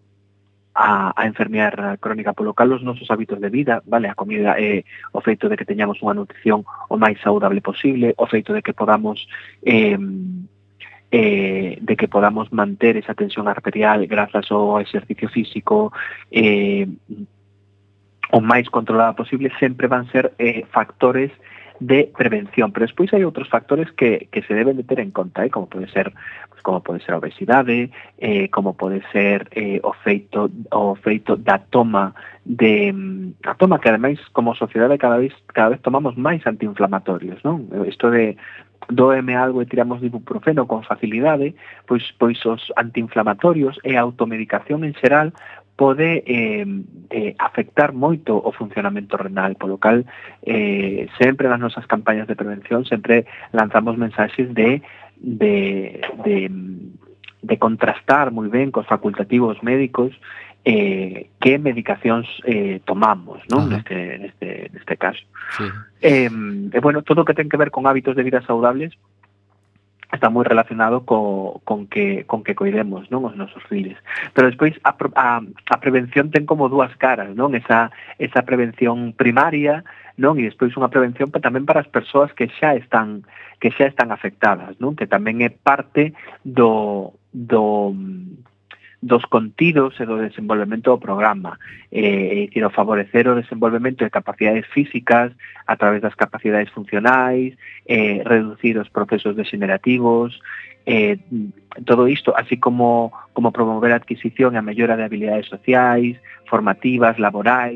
a, a enfermidade renal crónica, polo cal os nosos hábitos de vida, vale, a comida, eh, o feito de que teñamos unha nutrición o máis saudable posible, o feito de que podamos eh, eh, de que podamos manter esa tensión arterial grazas ao exercicio físico eh, o máis controlada posible, sempre van ser eh, factores de prevención, pero despois hai outros factores que, que se deben de ter en conta, eh, como pode ser pues, como pode ser a obesidade, eh, como pode ser eh, o feito o feito da toma de a toma que ademais como sociedade cada vez cada vez tomamos máis antiinflamatorios, non? Isto de doeme algo e tiramos de ibuprofeno con facilidade, pois pois os antiinflamatorios e a automedicación en xeral pode eh, eh, afectar moito o funcionamento renal, polo cal eh, sempre nas nosas campañas de prevención sempre lanzamos mensaxes de de, de, de contrastar moi ben cos facultativos médicos eh, que medicacións eh, tomamos, non? Neste, neste, neste caso. Sí. Eh, e, bueno, todo o que ten que ver con hábitos de vida saudables está moi relacionado co, con que con que coidemos, non, os nosos riles. Pero despois a, a, a prevención ten como dúas caras, non? Esa esa prevención primaria, non? E despois unha prevención pa, tamén para as persoas que xa están que xa están afectadas, non? Que tamén é parte do do dos contidos e do desenvolvemento do programa, eh, e o favorecer o desenvolvemento de capacidades físicas a través das capacidades funcionais, eh, reducir os procesos degenerativos, eh, todo isto, así como, como promover a adquisición e a mellora de habilidades sociais, formativas, laborais,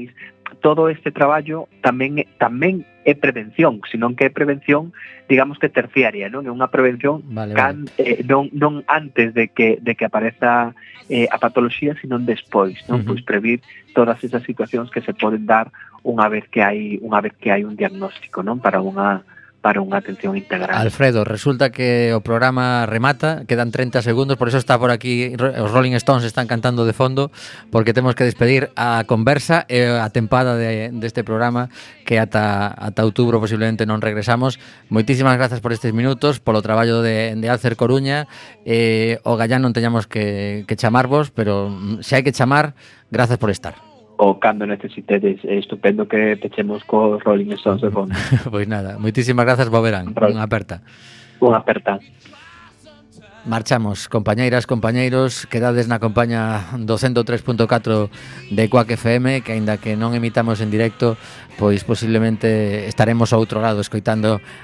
todo este traballo tamén tamén é prevención, senón que é prevención, digamos que terciaria, non? É unha prevención Vale, can, eh, non, non antes de que de que apareza eh, a patoloxía, senón despois, non? Uh-huh. Pois previr todas esas situacións que se poden dar unha vez que hai unha vez que hai un diagnóstico, non? Para unha para unha atención integral. Alfredo, resulta que o programa remata, quedan treinta segundos, por eso está por aquí, os Rolling Stones están cantando de fondo, porque temos que despedir a conversa e a tempada de, deste programa, que ata, ata outubro posiblemente non regresamos. Moitísimas grazas por estes minutos, polo traballo de, de Alcer Coruña, eh, o Gallán non teñamos que, que chamarvos, pero se hai que chamar, grazas por estar. O cando necesitedes, é estupendo que pechemos cos Rolling Stones de fondo. Pois nada, moitísimas grazas, bo verán. Unha aperta. Unha aperta. Marchamos, compañeiras, compañeiros, quedades na compaña do ciento tres punto catro de Quack F M, que aínda que non emitamos en directo, pois posiblemente estaremos ao outro lado escoitando